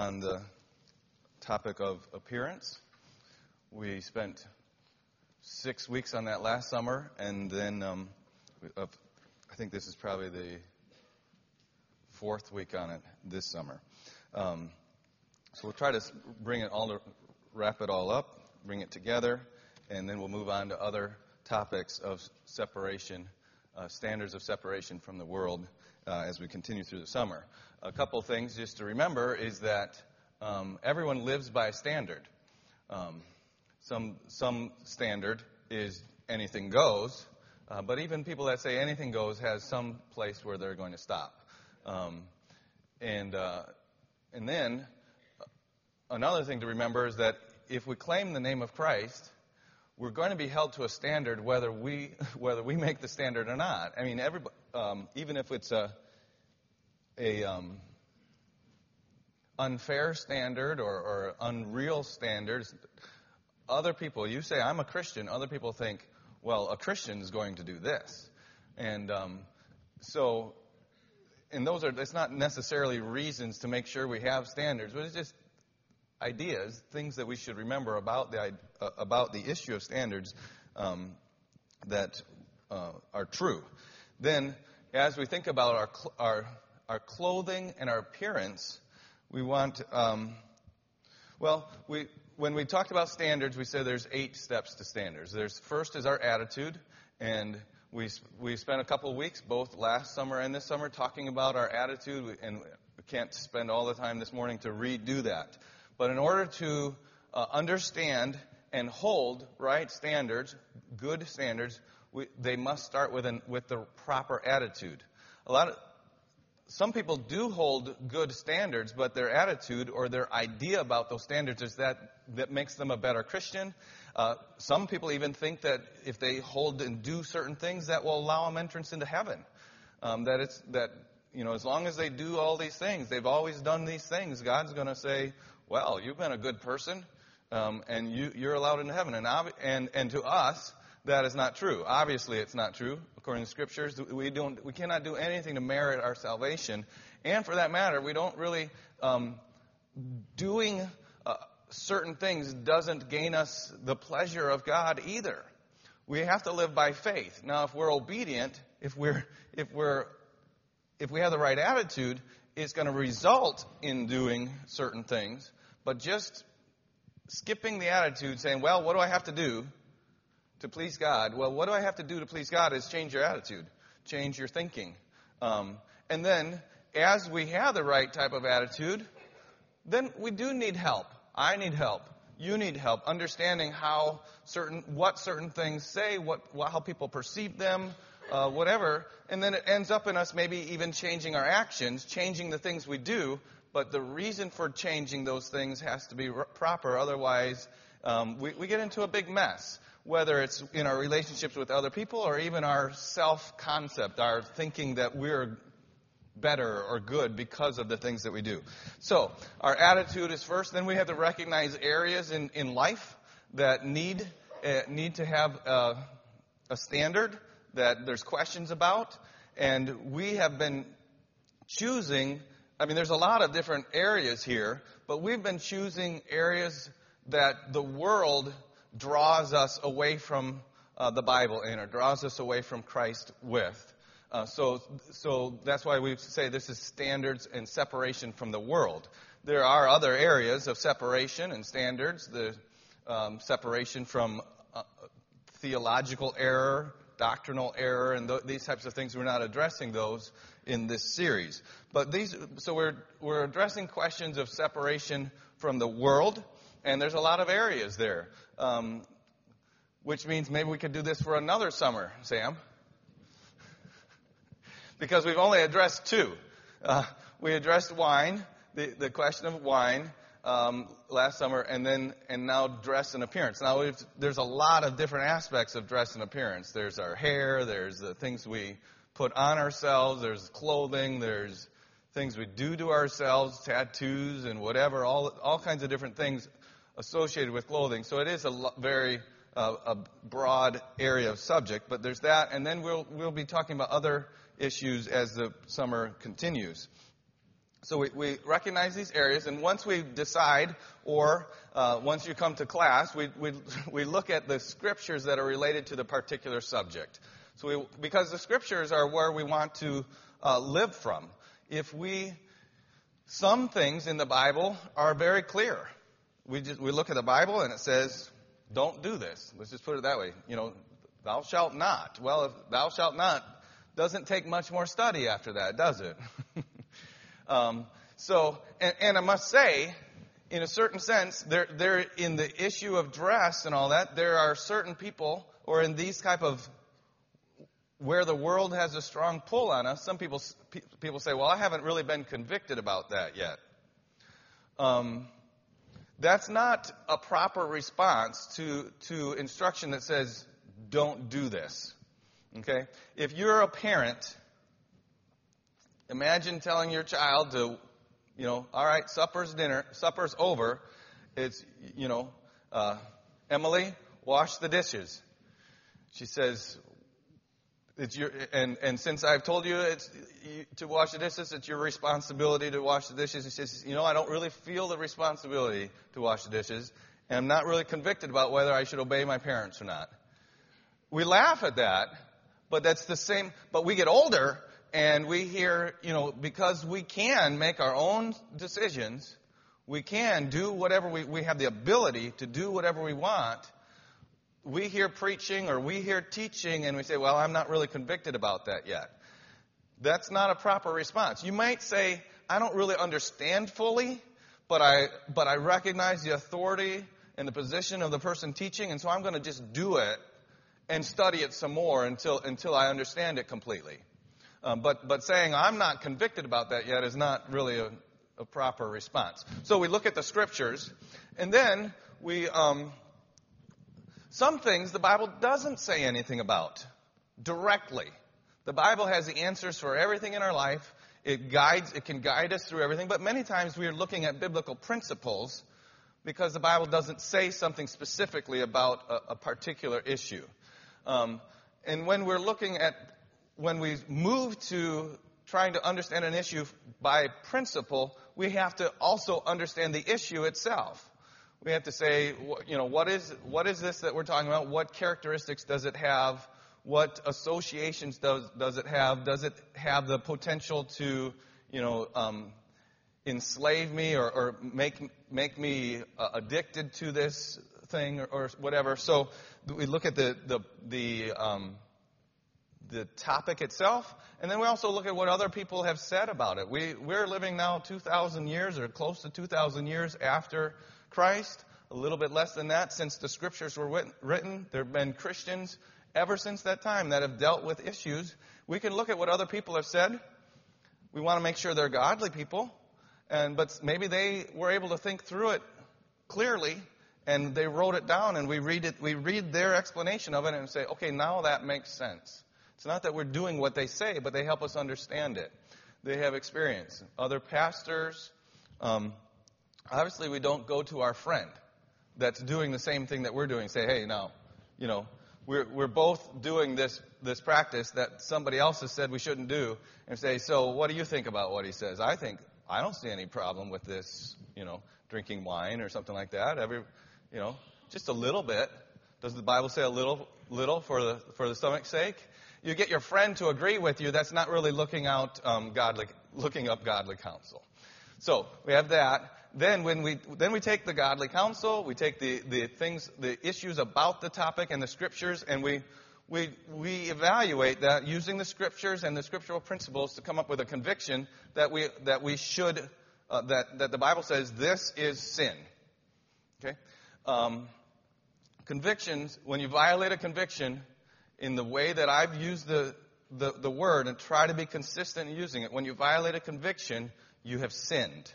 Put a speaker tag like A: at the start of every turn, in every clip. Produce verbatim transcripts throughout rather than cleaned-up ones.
A: on the topic of appearance. We spent six weeks on that last summer, and then um, uh, I think this is probably the fourth week on it this summer. Um, so we'll try to bring it all, to wrap it all up, bring it together, and then we'll move on to other topics of separation, uh, standards of separation from the world uh, as we continue through the summer. A couple things just to remember is that um, everyone lives by a standard. Um, some some standard is anything goes, uh, but even people that say anything goes has some place where they're going to stop. Um, and uh, and then another thing to remember is that if we claim the name of Christ, we're going to be held to a standard whether we whether we make the standard or not. I mean, everybody, um, even if it's a a um, unfair standard or, or unreal standards, other people, you say, I'm a Christian, other people think, well, a Christian is going to do this. And um, so, and those are, it's not necessarily reasons to make sure we have standards, but it's just ideas, things that we should remember about the uh, about the issue of standards um, that uh, are true. Then, as we think about our cl- our our clothing and our appearance, we want, um, well, we when we talked about standards, we said there's eight steps to standards. There's first is our attitude, and we we spent a couple of weeks, both last summer and this summer, talking about our attitude, and we can't spend all the time this morning to redo that. But in order to uh, understand and hold right standards, good standards, we, they must start with an, with the proper attitude. A lot of some people do hold good standards, but their attitude or their idea about those standards is that that makes them a better Christian. Uh, some people even think that if they hold and do certain things, that will allow them entrance into heaven. Um, that it's that you know, as long as they do all these things, they've always done these things, God's going to say, well, you've been a good person, um, and you, you're allowed into heaven. And, ob- and and to us, that is not true. Obviously, it's not true. According to Scriptures, we don't, we cannot do anything to merit our salvation. And for that matter, we don't really, um, doing uh, certain things doesn't gain us the pleasure of God either. We have to live by faith. Now, if we're obedient, if we're, if we're, if we have the right attitude, it's going to result in doing certain things. But just skipping the attitude, saying, well, what do I have to do to please God? Well, what do I have to do to please God is change your attitude, change your thinking. Um, and then, as we have the right type of attitude, then we do need help. I need help. You need help understanding how certain, what certain things say, what, how people perceive them, uh, whatever. And then it ends up in us maybe even changing our actions, changing the things we do. But the reason for changing those things has to be r- proper. Otherwise, um, we, we get into a big mess. Whether it's in our relationships with other people or even our self-concept, our thinking that we're better or good because of the things that we do. So our attitude is first. Then we have to recognize areas in, in life that need uh, need to have uh, a standard that there's questions about. And we have been choosing, I mean, there's a lot of different areas here, but we've been choosing areas that the world draws us away from uh, the Bible in, or draws us away from Christ with. Uh, so, so that's why we say this is standards and separation from the world. There are other areas of separation and standards, the um, separation from uh, theological error, doctrinal error, and th- these types of things. We're not addressing those in this series. But these, so we're we're addressing questions of separation from the world. And there's a lot of areas there, um, which means maybe we could do this for another summer, Sam, because we've only addressed two. Uh, we addressed wine, the, the question of wine, um, last summer, and then and now dress and appearance. Now, we've, there's a lot of different aspects of dress and appearance. There's our hair, there's the things we put on ourselves, there's clothing, there's things we do to ourselves, tattoos and whatever, all all kinds of different things associated with clothing. So it is a lo- very uh, a broad area of subject, but there's that, and then we'll we'll be talking about other issues as the summer continues. So we, we recognize these areas, and once we decide, or uh, once you come to class, we, we we look at the scriptures that are related to the particular subject. So we, because the scriptures are where we want to uh, live from. If we, some things in the Bible are very clear. We just we look at the Bible and it says, don't do this. Let's just put it that way. You know, thou shalt not. Well, if thou shalt not doesn't take much more study after that, does it? Um, so, and, and I must say, in a certain sense, there, there, in the issue of dress and all that, there are certain people, or in these type of, where the world has a strong pull on us, some people, people say, well, I haven't really been convicted about that yet. Um, that's not a proper response to, to instruction that says, don't do this. Okay? If you're a parent, imagine telling your child to, you know, all right, supper's dinner, supper's over. It's, you know, uh, Emily, wash the dishes. She says, it's your, and, and since I've told you it's you, to wash the dishes, it's your responsibility to wash the dishes. She says, you know, I don't really feel the responsibility to wash the dishes, and I'm not really convicted about whether I should obey my parents or not. We laugh at that, but that's the same, but we get older, and we hear, you know, because we can make our own decisions, we can do whatever we, we have the ability to do whatever we want. We hear preaching or we hear teaching and we say, well, I'm not really convicted about that yet. That's not a proper response. You might say, I don't really understand fully, but I, but I recognize the authority and the position of the person teaching, and so I'm going to just do it and study it some more until, until I understand it completely. Um, but, but saying I'm not convicted about that yet is not really a, a proper response. So we look at the scriptures, and then we, um, some things the Bible doesn't say anything about directly. The Bible has the answers for everything in our life. It guides, it can guide us through everything, but many times we are looking at biblical principles because the Bible doesn't say something specifically about a, a particular issue. Um, and when we're looking at When we move to trying to understand an issue by principle, we have to also understand the issue itself. We have to say, you know, what is what is this that we're talking about? What characteristics does it have? What associations does does it have? Does it have the potential to, you know, um, enslave me or, or make make me uh, addicted to this thing or, or whatever? So we look at the the the um, the topic itself, and then we also look at what other people have said about it. We, we're living now two thousand years or close to two thousand years after Christ, a little bit less than that since the scriptures were written. There have been Christians ever since that time that have dealt with issues. We can look at what other people have said. We want to make sure they're godly people, and but maybe they were able to think through it clearly, and they wrote it down, and we read it. We read their explanation of it and say, okay, now that makes sense. It's not that we're doing what they say, but they help us understand it. They have experience. Other pastors, um, obviously we don't go to our friend that's doing the same thing that we're doing. Say, hey, now, you know, we're we're both doing this this practice that somebody else has said we shouldn't do, and say, so what do you think about what he says? I think I don't see any problem with this, you know, drinking wine or something like that. Every, you know, just a little bit. Does the Bible say a little little for the for the stomach's sake? You get your friend to agree with you, that's not really looking out um, godly, looking up godly counsel. So we have that. Then when we then we take the godly counsel, we take the, the things, the issues about the topic and the scriptures, and we we we evaluate that using the scriptures and the scriptural principles to come up with a conviction that we that we should uh, that that the Bible says this is sin. Okay, um, convictions. When you violate a conviction, in the way that I've used the, the, the word and try to be consistent in using it, when you violate a conviction, you have sinned.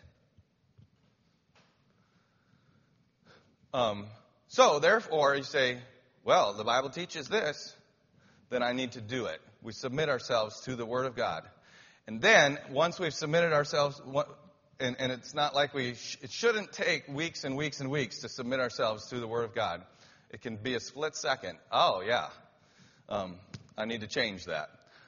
A: Um, so, therefore, you say, well, the Bible teaches this, then I need to do it. We submit ourselves to the Word of God. And then, once we've submitted ourselves, and, and it's not like we, sh- it shouldn't take weeks and weeks and weeks to submit ourselves to the Word of God. It can be a split second. Oh, yeah. Um, I need to change that.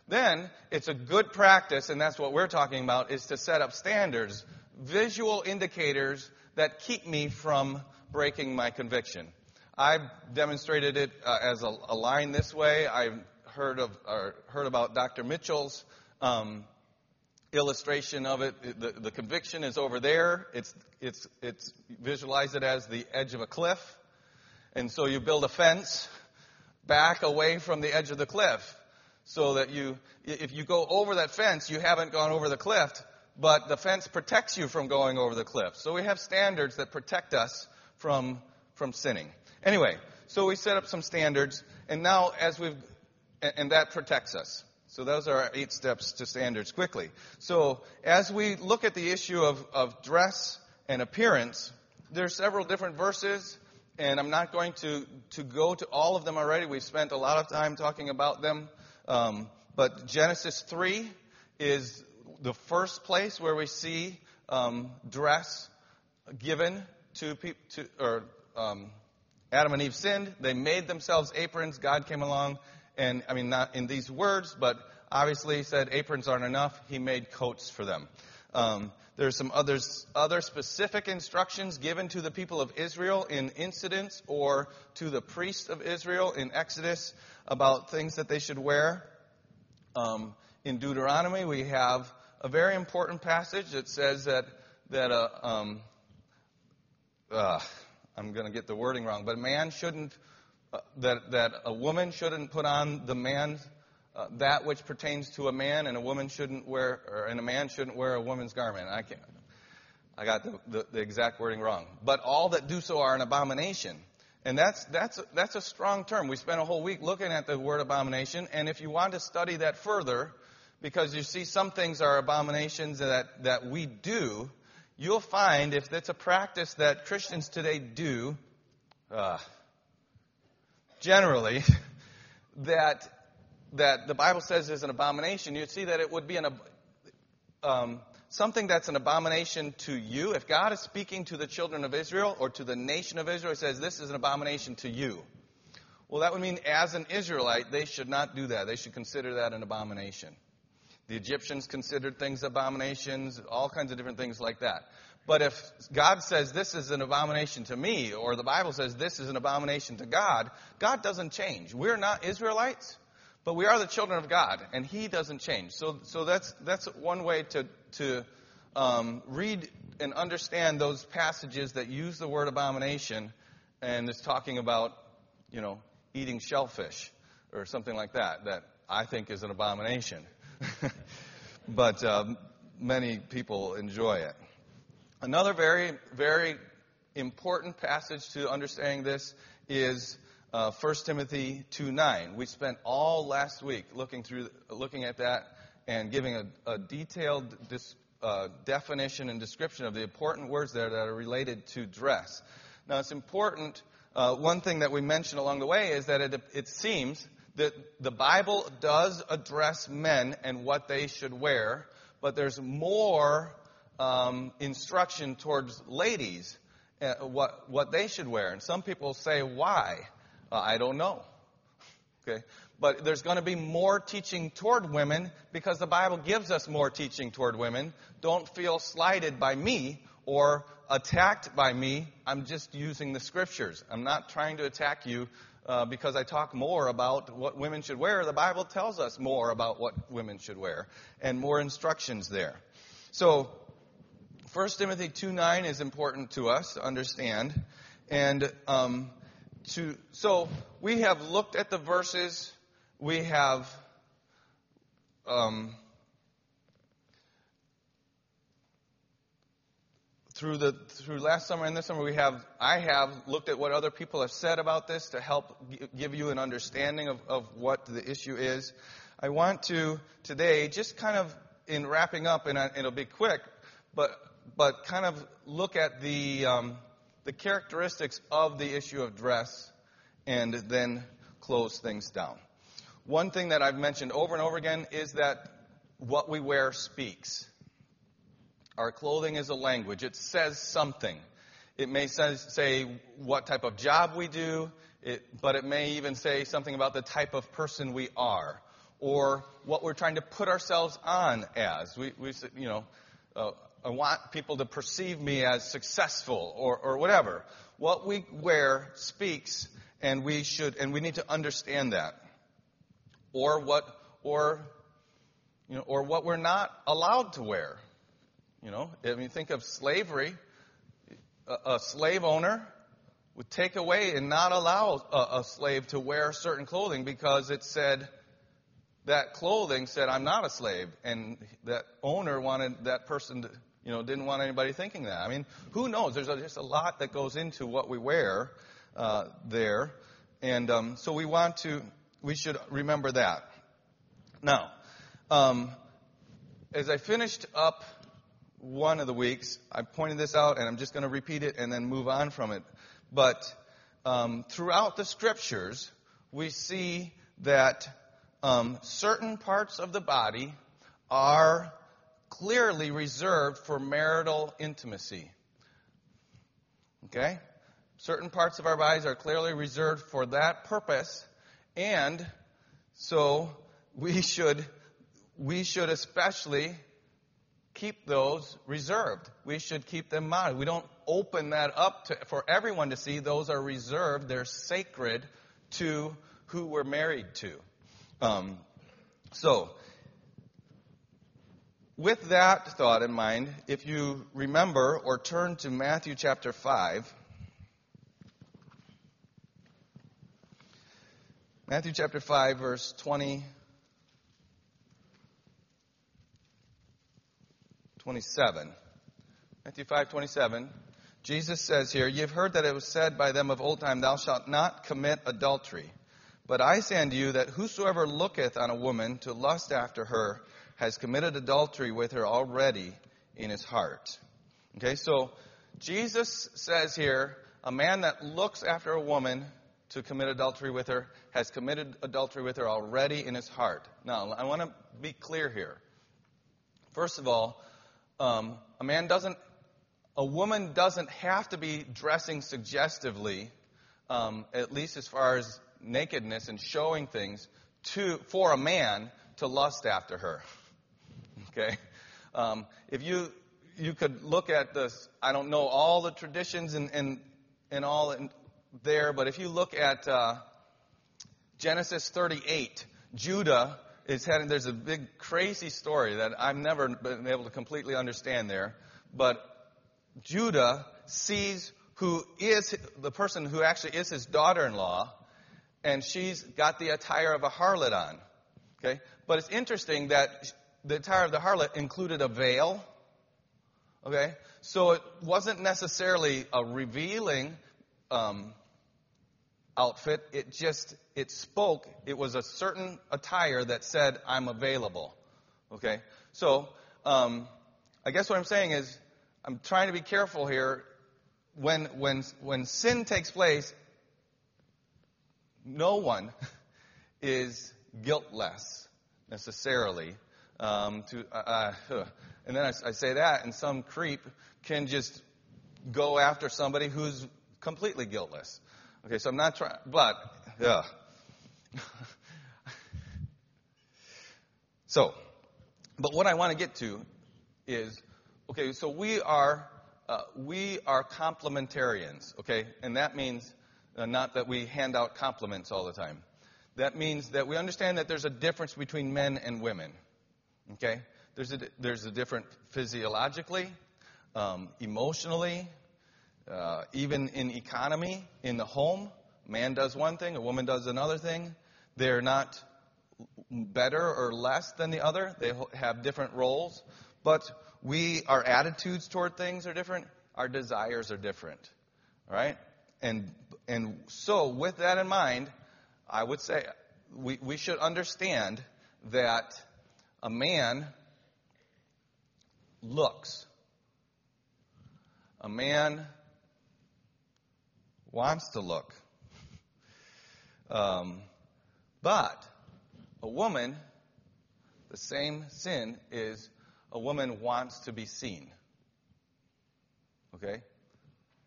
A: Then it's a good practice, and that's what we're talking about, is to set up standards, visual indicators that keep me from breaking my conviction. I've demonstrated it uh, as a, a line this way. I've heard of or heard about Doctor Mitchell's um, illustration of it. The, the conviction is over there. It's it's it's visualize it as the edge of a cliff, and so you build a fence back away from the edge of the cliff, so that you, if you go over that fence, you haven't gone over the cliff, but the fence protects you from going over the cliff. So we have standards that protect us from from sinning. Anyway, so we set up some standards, and now as we've, and that protects us. So those are our eight steps to standards quickly. So as we look at the issue of, of dress and appearance, there's several different verses, and I'm not going to, to go to all of them already. We've spent a lot of time talking about them. Um, but Genesis three is the first place where we see um, dress given to people, to, or um, Adam and Eve sinned. They made themselves aprons. God came along, and I mean, not in these words, but obviously he said aprons aren't enough. He made coats for them. Um, there's some others, other specific instructions given to the people of Israel in incidents, or to the priests of Israel in Exodus, about things that they should wear. Um, in Deuteronomy, we have a very important passage that says that that uh, um, uh, I'm going to get the wording wrong, but a man shouldn't, uh, that that a woman shouldn't put on the man uh, that which pertains to a man, and a woman shouldn't wear, or and a man shouldn't wear a woman's garment. I can't. I got the, the, the exact wording wrong. But all that do so are an abomination. And that's that's that's a strong term. We spent a whole week looking at the word abomination, and if you want to study that further, because you see some things are abominations that, that we do, you'll find if it's a practice that Christians today do, uh, generally, that that the Bible says is an abomination, you'd see that it would be an um, something that's an abomination to you. If God is speaking to the children of Israel or to the nation of Israel, he says, this is an abomination to you. Well, that would mean as an Israelite, they should not do that. They should consider that an abomination. The Egyptians considered things abominations, all kinds of different things like that. But if God says this is an abomination to me, or the Bible says this is an abomination to God, God doesn't change. We're not Israelites, but we are the children of God, and he doesn't change. So so that's that's one way to, to um, read and understand those passages that use the word abomination, and it's talking about, you know, eating shellfish or something like that, that I think is an abomination. But um, many people enjoy it. Another very, very important passage to understanding this is uh, First Timothy two nine. We spent all last week looking through, looking at that and giving a, a detailed dis, uh, definition and description of the important words there that are related to dress. Now, it's important. Uh, one thing that we mentioned along the way is that it, it seems that the Bible does address men and what they should wear, but there's more um, instruction towards ladies, uh, what what they should wear. And some people say, why? Uh, I don't know. Okay, but there's going to be more teaching toward women because the Bible gives us more teaching toward women. Don't feel slighted by me or attacked by me. I'm just using the scriptures. I'm not trying to attack you Uh, because I talk more about what women should wear. The Bible tells us more about what women should wear and more instructions there. So First Timothy two nine is important to us to understand. And um, to so we have looked at the verses. We have um, Through the through last summer and this summer, we have I have looked at what other people have said about this to help g- give you an understanding of, of what the issue is. I want to today just kind of in wrapping up, and I, it'll be quick, but but kind of look at the um, the characteristics of the issue of dress, and then close things down. One thing that I've mentioned over and over again is that what we wear speaks. Our clothing is a language. It says something. It may say, say what type of job we do, it, but it may even say something about the type of person we are, or what we're trying to put ourselves on as. We, we you know, uh, I want people to perceive me as successful or, or whatever. What we wear speaks, and we should, and we need to understand that. Or what, or, you know, or what we're not allowed to wear. You know, if you think of slavery, a, a slave owner would take away and not allow a, a slave to wear certain clothing because it said, that clothing said, I'm not a slave. And that owner wanted that person to, you know, didn't want anybody thinking that. I mean, who knows? There's a, just a lot that goes into what we wear uh, there. And um, so we want to, we should remember that. Now, um, as I finished up one of the weeks, I pointed this out, and I'm just going to repeat it and then move on from it. But um, throughout the Scriptures, we see that um, certain parts of the body are clearly reserved for marital intimacy. Okay? Certain parts of our bodies are clearly reserved for that purpose, and so we should we should especially keep those reserved. We should keep them modest. We don't open that up to, for everyone to see. Those are reserved. They're sacred to who we're married to. Um, so, with that thought in mind, if you remember or turn to Matthew chapter five, Matthew chapter five, verse twenty, twenty-seven. Matthew five, twenty-seven. Jesus says here, "You've heard that it was said by them of old time, thou shalt not commit adultery. But I say unto you that whosoever looketh on a woman to lust after her has committed adultery with her already in his heart." Okay, so Jesus says here, a man that looks after a woman to commit adultery with her has committed adultery with her already in his heart. Now, I want to be clear here. First of all, um, a man doesn't, a woman doesn't have to be dressing suggestively, um, at least as far as nakedness and showing things, to for a man to lust after her. Okay, um, if you you could look at this, I don't know all the traditions and and and all in there, but if you look at uh, Genesis thirty-eight, Judah is heading. There's a big crazy story that I've never been able to completely understand there, but Judah sees who is the person who actually is his daughter-in-law, and she's got the attire of a harlot on. Okay, but it's interesting that the attire of the harlot included a veil. Okay, so it wasn't necessarily a revealing um, outfit. It just, it spoke, it was a certain attire that said, I'm available. Okay, so um, I guess what I'm saying is, I'm trying to be careful here. When when when sin takes place, no one is guiltless necessarily. Um, to uh, uh, and then I, I say that, and some creep can just go after somebody who's completely guiltless. Okay, so I'm not trying, but yeah. So, but what I want to get to is, okay, so we are uh, we are complementarians. Okay, and that means uh, not that we hand out compliments all the time. That means that we understand that there's a difference between men and women. Okay? There's a, there's a difference physiologically, um, emotionally, uh, even in economy, in the home. Man does one thing, a woman does another thing. They're not better or less than the other. They have different roles. But we, our attitudes toward things are different. Our desires are different. All right? And and so with that in mind, I would say we, we should understand that a man looks. A man wants to look. Um, but a woman, the same sin is a woman wants to be seen. Okay?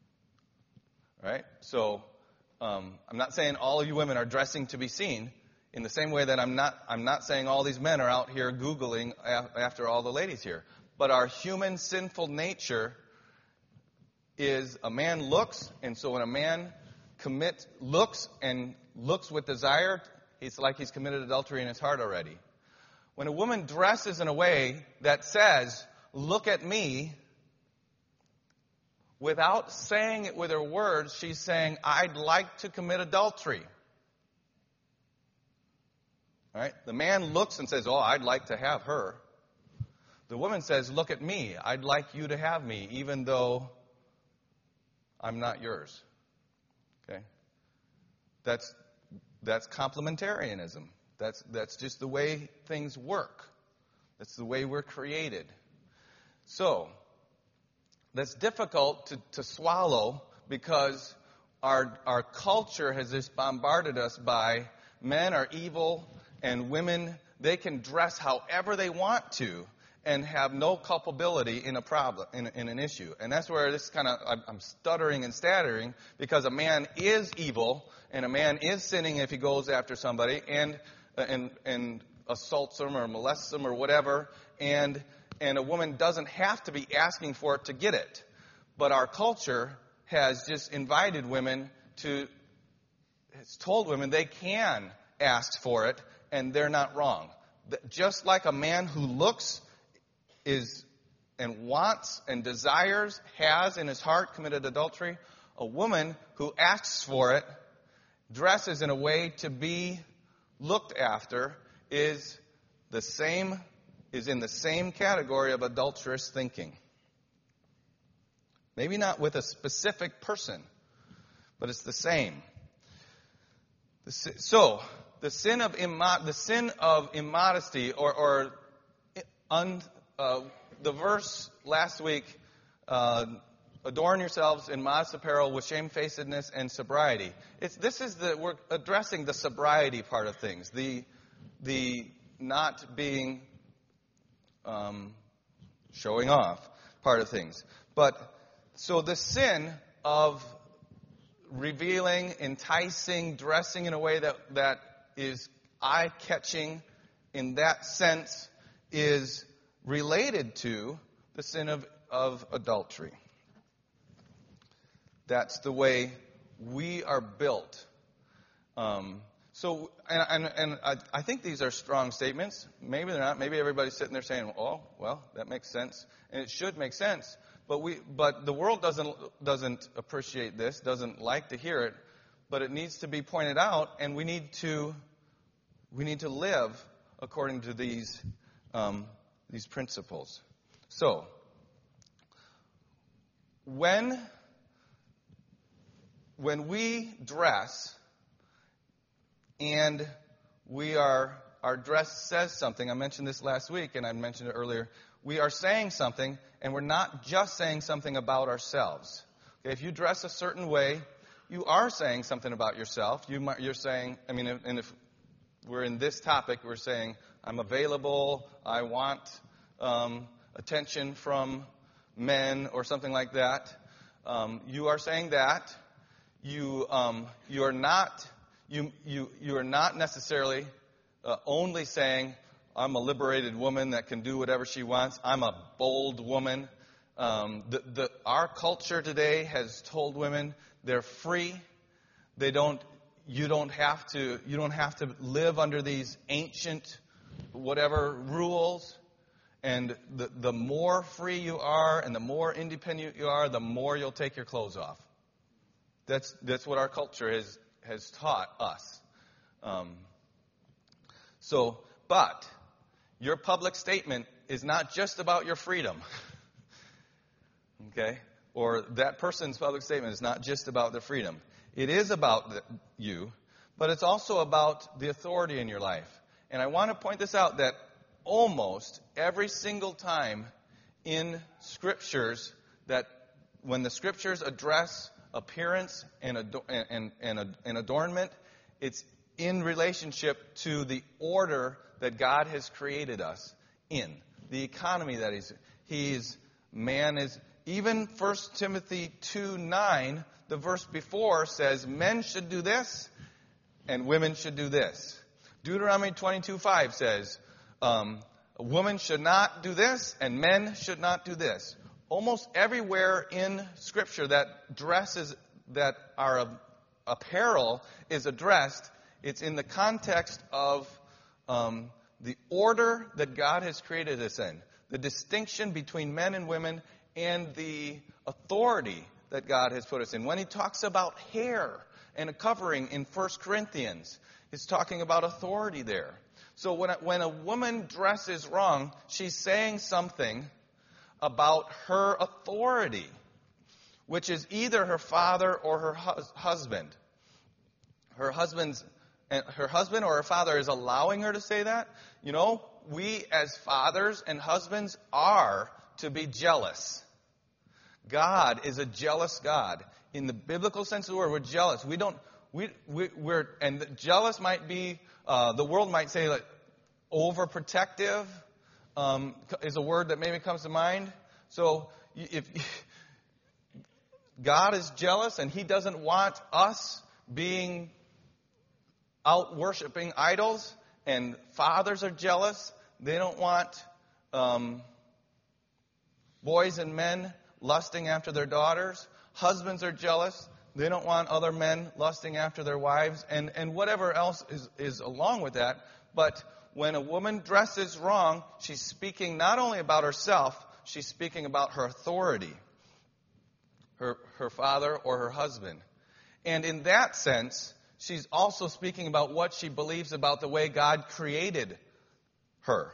A: Right? So, um, I'm not saying all of you women are dressing to be seen. In the same way that I'm not, I'm not saying all these men are out here Googling a- after all the ladies here. But our human sinful nature is a man looks, and so when a man commits, looks and looks with desire, it's like he's committed adultery in his heart already. When a woman dresses in a way that says, look at me, without saying it with her words, she's saying, I'd like to commit adultery. All right? The man looks and says, oh, I'd like to have her. The woman says, look at me. I'd like you to have me, even though I'm not yours. Okay? That's that's complementarianism. That's that's just the way things work. That's the way we're created. So, that's difficult to, to swallow because our our culture has just bombarded us by men are evil and women, they can dress however they want to and have no culpability in a problem, in, in an issue. And that's where this kind of, I'm stuttering and stattering because a man is evil and a man is sinning if he goes after somebody and and and assaults them or molests them or whatever, and and a woman doesn't have to be asking for it to get it. But our culture has just invited women to, it's told women they can ask for it and they're not wrong. Just like a man who looks is and wants and desires, has in his heart committed adultery, a woman who asks for it, dresses in a way to be looked after, is the same, is in the same category of adulterous thinking. Maybe not with a specific person, but it's the same. The, so, the sin of immo- the sin of immodesty, or, or un, uh, the verse last week, uh, adorn yourselves in modest apparel with shamefacedness and sobriety. It's this is the we're addressing the sobriety part of things, the the not being um, showing off part of things, but. So the sin of revealing, enticing, dressing in a way that, that is eye-catching in that sense is related to the sin of, of adultery. That's the way we are built. Um, so, and, and, and I, I think these are strong statements. Maybe they're not. Maybe everybody's sitting there saying, oh, well, that makes sense. And it should make sense. But we, but the world doesn't doesn't appreciate this, doesn't like to hear it, but it needs to be pointed out, and we need to we need to live according to these um, these principles. So, when when we dress, and we are our dress says something. I mentioned this last week, and I mentioned it earlier. We are saying something, and we're not just saying something about ourselves. Okay, if you dress a certain way, you are saying something about yourself. You might, you're saying, I mean, and if we're in this topic, we're saying, I'm available, I want um, attention from men or something like that. Um, you are saying that. You um, you are not you you you are not necessarily uh, only saying, I'm a liberated woman that can do whatever she wants. I'm a bold woman. Um, the, the, our culture today has told women they're free. They don't. You don't have to. You don't have to live under these ancient, whatever rules. And the the more free you are, and the more independent you are, the more you'll take your clothes off. That's that's what our culture has has taught us. Um, so, but. Your public statement is not just about your freedom. Okay? Or that person's public statement is not just about their freedom. It is about the, you, but it's also about the authority in your life. And I want to point this out that almost every single time in scriptures that when the scriptures address appearance and, ador- and, and, and adornment, it's in relationship to the order that God has created us in, the economy that he's, he's man is, even First Timothy two nine, the verse before says men should do this and women should do this. Deuteronomy twenty-two five says, um, a woman should not do this and men should not do this. Almost everywhere in Scripture that dresses, that our apparel is addressed, it's in the context of um, the order that God has created us in. The distinction between men and women and the authority that God has put us in. When he talks about hair and a covering in First Corinthians, he's talking about authority there. So when a, when a woman dresses wrong, she's saying something about her authority, which is either her father or her hus- husband. Her husband's, her husband or her father is allowing her to say that. You know, we as fathers and husbands are to be jealous. God is a jealous God. In the biblical sense of the word, we're jealous. We don't, we, we, we're, and jealous might be, uh, the world might say like overprotective, um, is a word that maybe comes to mind. So if God is jealous and he doesn't want us being out worshiping idols, and fathers are jealous, they don't want um, boys and men lusting after their daughters. Husbands are jealous. They don't want other men lusting after their wives, and, and whatever else is, is along with that. But when a woman dresses wrong, she's speaking not only about herself, she's speaking about her authority, her, her father or her husband. And in that sense, she's also speaking about what she believes about the way God created her.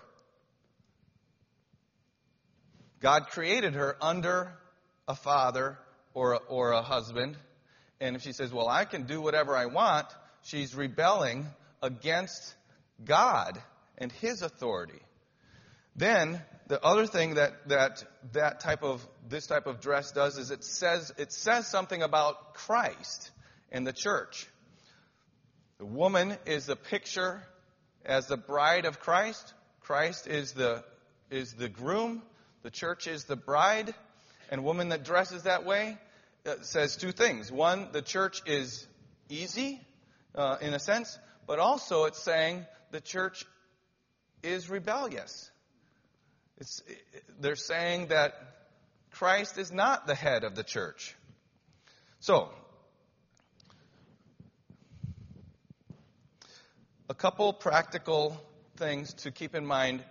A: God created her under a father or a, or a husband. And if she says, well, I can do whatever I want, she's rebelling against God and his authority. Then the other thing that, that that type of this type of dress does is it says it says something about Christ and the church. The woman is the picture as the bride of Christ. Christ is the is the groom. The church is the bride. And a woman that dresses that way uh, says two things. One, the church is easy uh, in a sense, but also it's saying the church is rebellious. It's, they're saying that Christ is not the head of the church. So, a couple practical things to keep in mind,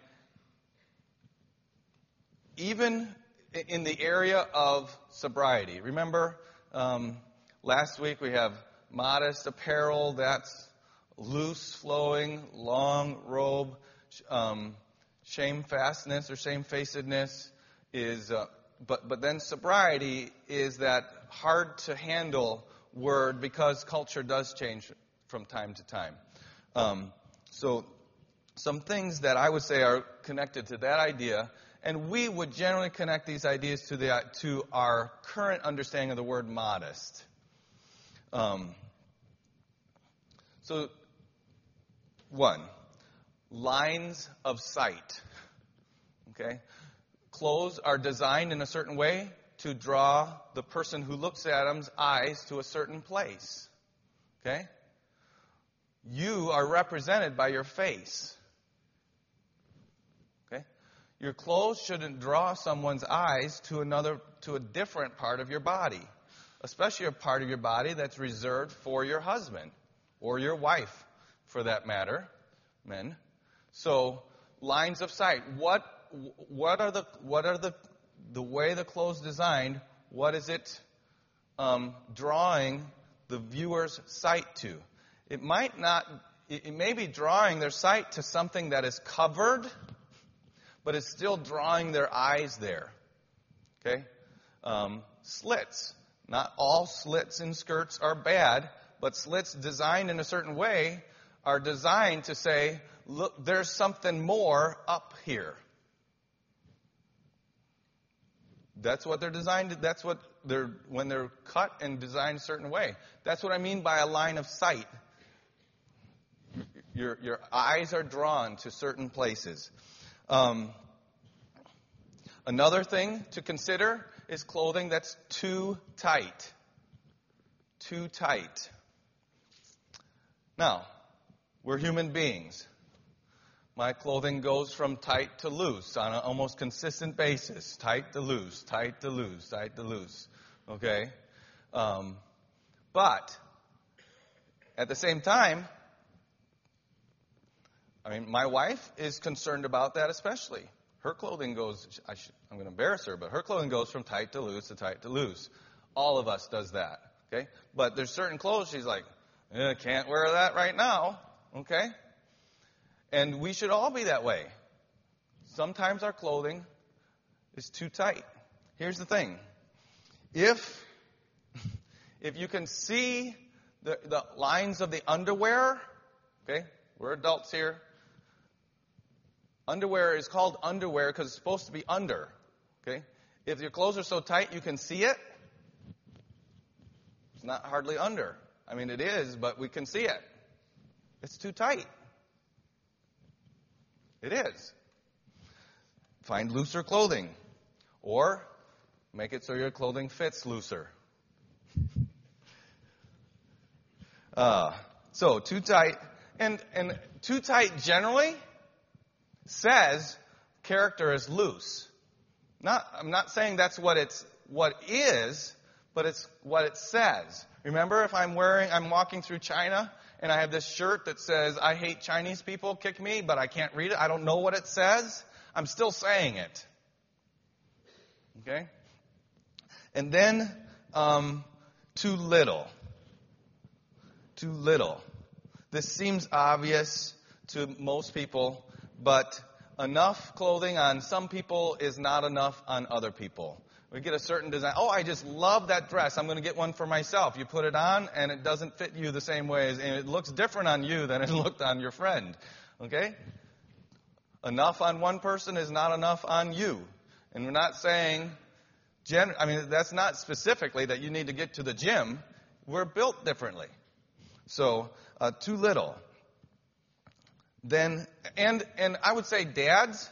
A: even in the area of sobriety. Remember, um, last week we have modest apparel, that's loose flowing, long robe. Um, shamefastness or shamefacedness is, uh, but but then sobriety is that hard to handle word because culture does change from time to time. Um, so some things that I would say are connected to that idea, and we would generally connect these ideas to the to our current understanding of the word modest. Um, so one. Lines of sight. Okay? Clothes are designed in a certain way to draw the person who looks at them's eyes to a certain place. Okay? You are represented by your face. Okay? Your clothes shouldn't draw someone's eyes to another, to a different part of your body, especially a part of your body that's reserved for your husband or your wife, for that matter, men. So, lines of sight. What what are the what are the the way the clothes designed? What is it um, drawing the viewer's sight to? It might not. It may be drawing their sight to something that is covered, but it's still drawing their eyes there. Okay, um, slits. Not all slits in skirts are bad, but slits designed in a certain way are designed to say, look, there's something more up here. That's what they're designed. That's what they're when they're cut and designed a certain way. That's what I mean by a line of sight. Your your eyes are drawn to certain places. Um, another thing to consider is clothing that's too tight. Too tight. Now, We're human beings. My clothing goes from tight to loose on an almost consistent basis. Tight to loose, tight to loose, tight to loose. Okay? Um, but, at the same time, I mean, my wife is concerned about that especially. Her clothing goes, I should, I'm going to embarrass her, but her clothing goes from tight to loose to tight to loose. All of us does that. Okay? But there's certain clothes she's like, eh, can't wear that right now. Okay? And we should all be that way. Sometimes our clothing is too tight. Here's the thing. If if you can see the, the lines of the underwear, okay, we're adults here. Underwear is called underwear because it's supposed to be under. Okay? If your clothes are so tight you can see it, it's not hardly under. I mean, it is, but we can see it. It's too tight. It is. Find looser clothing. Or make it so your clothing fits looser. Uh, so, too tight. And, and too tight generally says character is loose. Not, I'm not saying that's what it's what is, but it's what it says. Remember, if I'm wearing, I'm walking through China, and I have this shirt that says, I hate Chinese people, kick me, but I can't read it. I don't know what it says. I'm still saying it. Okay? And then, um, too little. Too little. This seems obvious to most people, but enough clothing on some people is not enough on other people. We get a certain design. Oh, I just love that dress. I'm going to get one for myself. You put it on, and it doesn't fit you the same way, as, and it looks different on you than it looked on your friend. Okay? Enough on one person is not enough on you. And we're not saying, gen- I mean, that's not specifically that you need to get to the gym. We're built differently. So, uh, too little. Then, and and I would say, dads,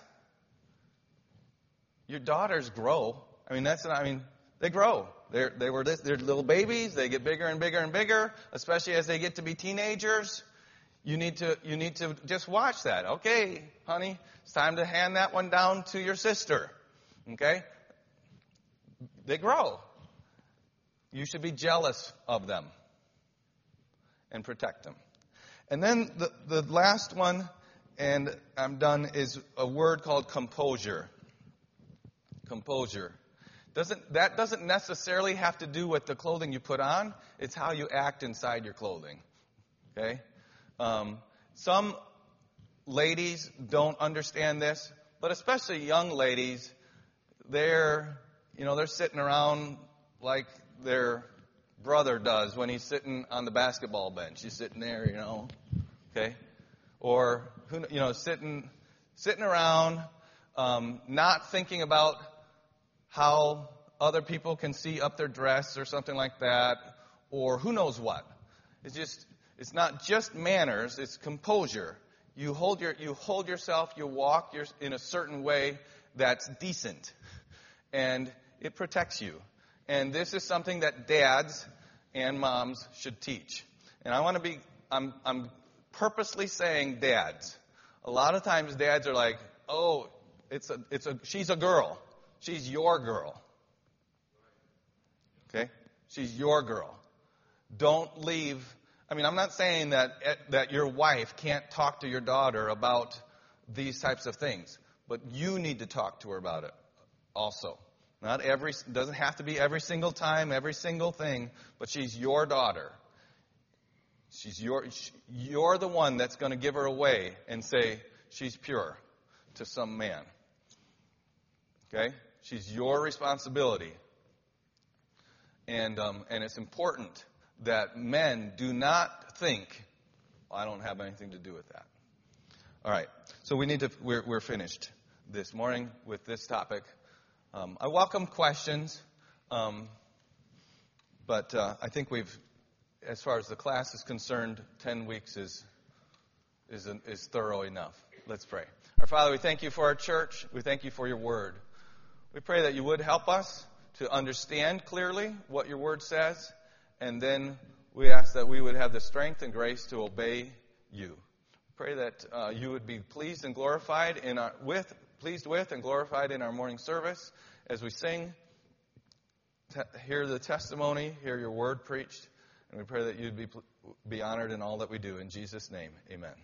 A: your daughters grow. I mean, that's, I mean, they grow. They're, they were this, they're little babies. They get bigger and bigger and bigger, especially as they get to be teenagers. You need to, you need to just watch that. Okay, honey, it's time to hand that one down to your sister. Okay? They grow. You should be jealous of them and protect them. And then the, the last one, and I'm done, is a word called composure. Composure. Doesn't, that doesn't necessarily have to do with the clothing you put on. It's how you act inside your clothing. Okay? Um, some ladies don't understand this, but especially young ladies, they're, you know, they're sitting around like their brother does when he's sitting on the basketball bench. He's sitting there, you know, okay? Or, who, you know, sitting, sitting around, um, not thinking about how other people can see up their dress or something like that, or who knows what. It's just, it's not just manners, it's composure. You hold your, you hold yourself, you walk your, in a certain way that's decent, and it protects you. And this is something that dads and moms should teach. And I want to be, I'm, I'm purposely saying dads. A lot of times dads are like, oh, it's a, it's a, she's a girl. She's your girl. Okay? She's your girl. Don't leave. I mean, I'm not saying that that your wife can't talk to your daughter about these types of things, but you need to talk to her about it also. Not every, doesn't have to be every single time, every single thing, but she's your daughter. She's your, you're the one that's going to give her away and say she's pure to some man. Okay? She's your responsibility. And um, and it's important that men do not think, well, I don't have anything to do with that. All right. So we need to, we're, we're finished this morning with this topic. Um, I welcome questions, um, but uh, I think we've, as far as the class is concerned, ten weeks is is is thorough enough. Let's pray. Our Father, we thank you for our church. We thank you for your word. We pray that you would help us to understand clearly what your word says, and then we ask that we would have the strength and grace to obey you. Pray that uh, you would be pleased and glorified in our, with, pleased with and glorified in our morning service as we sing, te- hear the testimony, hear your word preached, and we pray that you'd be, be honored in all that we do. In Jesus' name, amen.